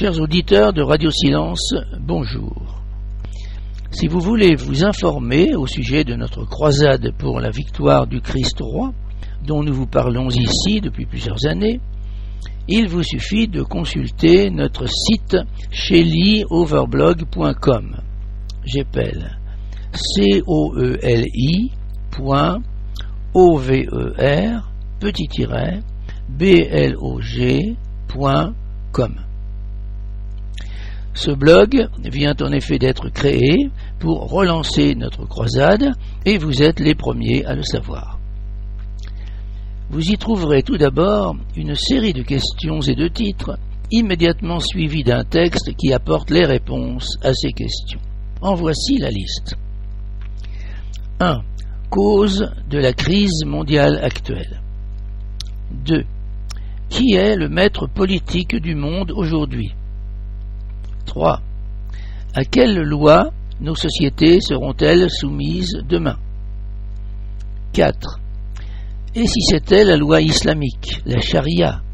Chers auditeurs de Radio Silence, bonjour. Si vous voulez vous informer au sujet de notre croisade pour la victoire du Christ roi, dont nous vous parlons ici depuis plusieurs années, il vous suffit de consulter notre site CoeliOverblog.com. J'appelle COELI.over-blog.com. Ce blog vient en effet d'être créé pour relancer notre croisade et vous êtes les premiers à le savoir. Vous y trouverez tout d'abord une série de questions et de titres, immédiatement suivis d'un texte qui apporte les réponses à ces questions. En voici la liste. 1. Cause de la crise mondiale actuelle. 2. Qui est le maître politique du monde aujourd'hui? 3. À quelle loi nos sociétés seront-elles soumises demain? 4. Et si c'était la loi islamique, la charia?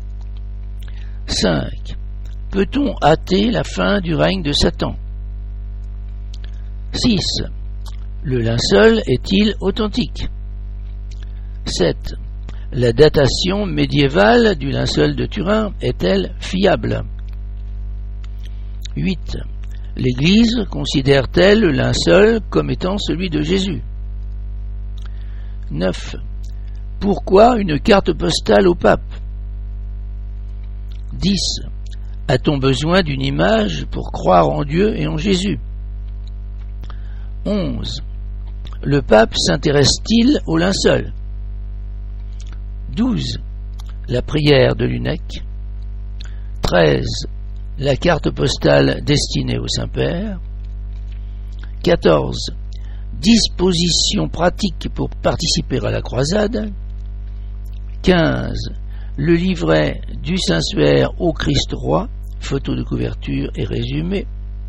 5. Peut-on hâter la fin du règne de Satan? 6. Le linceul est-il authentique? 7. La datation médiévale du linceul de Turin est-elle fiable? 8. L'Église considère-t-elle le linceul comme étant celui de Jésus? 9. Pourquoi une carte postale au pape? 10. A-t-on besoin d'une image pour croire en Dieu et en Jésus? 11. Le pape s'intéresse-t-il au linceul? 12. La prière de l'Unec. 13. La carte postale destinée au Saint-Père. 14. Dispositions pratiques pour participer à la croisade. 15. Le livret du Saint-Suaire au Christ roi, photo de couverture et résumé.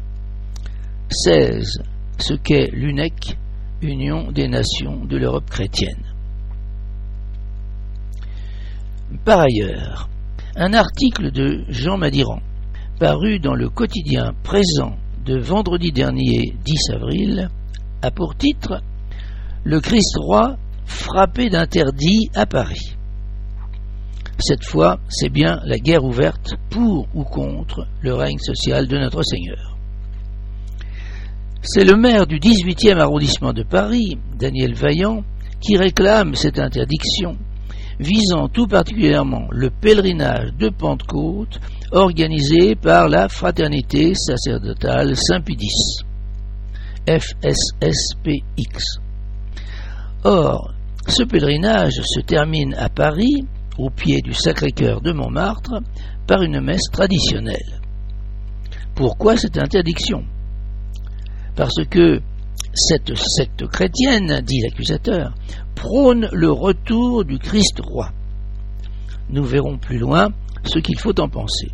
16. Ce qu'est l'UNEC, Union des Nations de l'Europe chrétienne. Par ailleurs, un article de Jean Madiran, paru dans le quotidien Présent de vendredi dernier 10 avril, a pour titre « Le Christ roi frappé d'interdit à Paris ». Cette fois, c'est bien la guerre ouverte pour ou contre le règne social de notre Seigneur. C'est le maire du 18e arrondissement de Paris, Daniel Vaillant, qui réclame cette interdiction, visant tout particulièrement le pèlerinage de Pentecôte organisé par la Fraternité sacerdotale Saint-Pédis, FSSPX. Or, ce pèlerinage se termine à Paris, au pied du Sacré-Cœur de Montmartre, par une messe traditionnelle. Pourquoi cette interdiction? Parce que cette secte chrétienne, dit l'accusateur, prône le retour du Christ roi. Nous verrons plus loin ce qu'il faut en penser.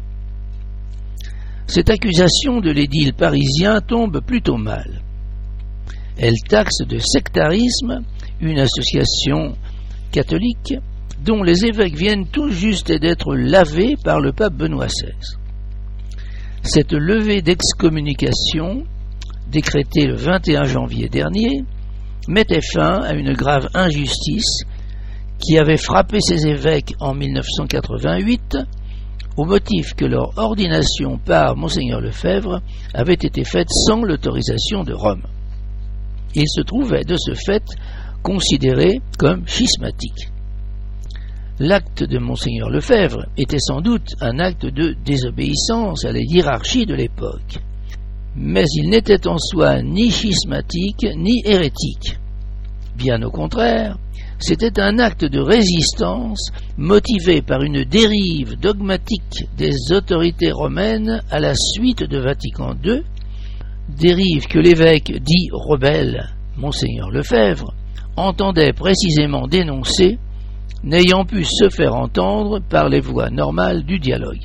Cette accusation de l'édile parisien tombe plutôt mal. Elle taxe de sectarisme une association catholique dont les évêques viennent tout juste d'être lavés par le pape Benoît XVI. Cette levée d'excommunication, décrétée le 21 janvier dernier, mettait fin à une grave injustice qui avait frappé ces évêques en 1988 au motif que leur ordination par Monseigneur Lefebvre avait été faite sans l'autorisation de Rome. Ils se trouvaient de ce fait considérés comme schismatiques. L'acte de Monseigneur Lefebvre était sans doute un acte de désobéissance à la hiérarchie de l'époque, mais il n'était en soi ni schismatique ni hérétique. Bien au contraire, c'était un acte de résistance motivé par une dérive dogmatique des autorités romaines à la suite de Vatican II, dérive que l'évêque dit rebelle, Monseigneur Lefebvre, entendait précisément dénoncer, n'ayant pu se faire entendre par les voies normales du dialogue.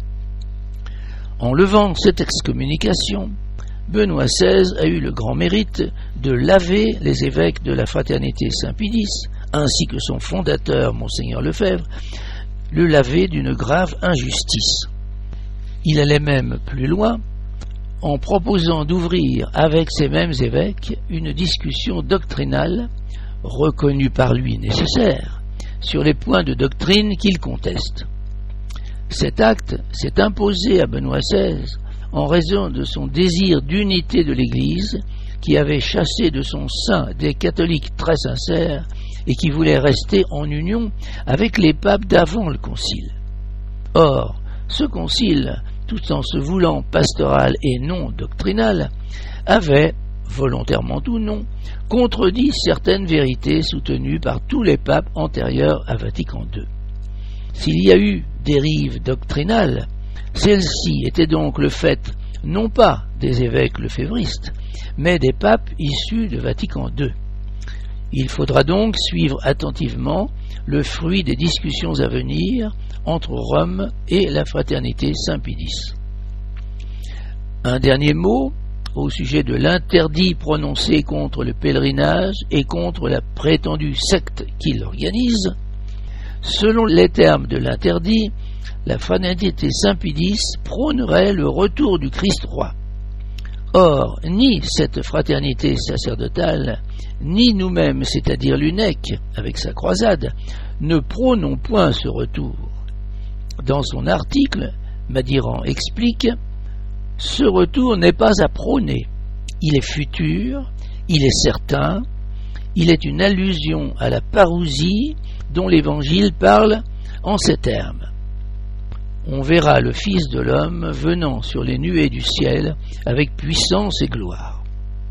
En levant cette excommunication, Benoît XVI a eu le grand mérite de laver les évêques de la Fraternité Saint-Pédis, ainsi que son fondateur, Monseigneur Lefebvre, le laver d'une grave injustice. Il allait même plus loin en proposant d'ouvrir avec ces mêmes évêques une discussion doctrinale, reconnue par lui nécessaire, sur les points de doctrine qu'il conteste. Cet acte s'est imposé à Benoît XVI en raison de son désir d'unité de l'Église qui avait chassé de son sein des catholiques très sincères et qui voulaient rester en union avec les papes d'avant le concile. Or, ce concile, tout en se voulant pastoral et non doctrinal, avait, volontairement ou non, contredit certaines vérités soutenues par tous les papes antérieurs à Vatican II. S'il y a eu dérive doctrinale, celle-ci était donc le fait non pas des évêques lefévristes, mais des papes issus de Vatican II. Il faudra donc suivre attentivement le fruit des discussions à venir entre Rome et la fraternité Saint-Pie-X. Un dernier mot au sujet de l'interdit prononcé contre le pèlerinage et contre la prétendue secte qui l'organise. Selon les termes de l'interdit, la fraternité Saint-Pie-X prônerait le retour du Christ roi. Or, ni cette fraternité sacerdotale, ni nous-mêmes, c'est-à-dire l'UNEC, avec sa croisade, ne prônons point ce retour. Dans son article, Madiran explique « Ce retour n'est pas à prôner. Il est futur, il est certain, il est une allusion à la parousie dont l'Évangile parle en ces termes. On verra le Fils de l'homme venant sur les nuées du ciel avec puissance et gloire. »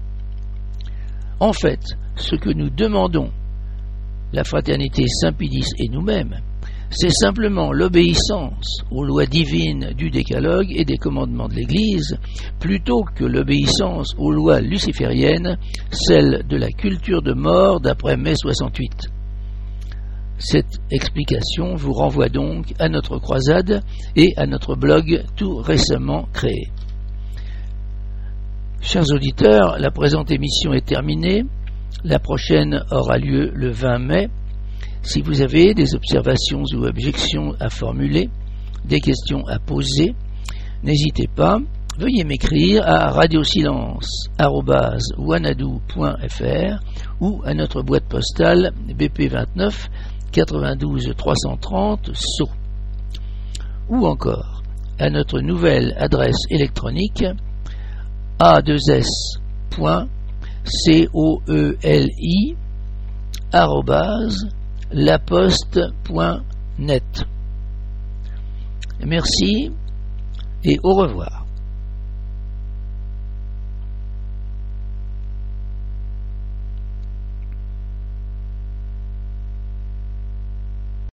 En fait, ce que nous demandons, la fraternité Saint-Pie-X et nous-mêmes, c'est simplement l'obéissance aux lois divines du décalogue et des commandements de l'Église, plutôt que l'obéissance aux lois lucifériennes, celles de la culture de mort d'après mai 68. Cette explication vous renvoie donc à notre croisade et à notre blog tout récemment créé. Chers auditeurs, la présente émission est terminée. La prochaine aura lieu le 20 mai. Si vous avez des observations ou objections à formuler, des questions à poser, n'hésitez pas, veuillez m'écrire à radiosilence@wanadoo.fr ou à notre boîte postale BP 29 92 330 Sceaux, ou encore à notre nouvelle adresse électronique a2s.coeli@laposte.net. Merci et au revoir.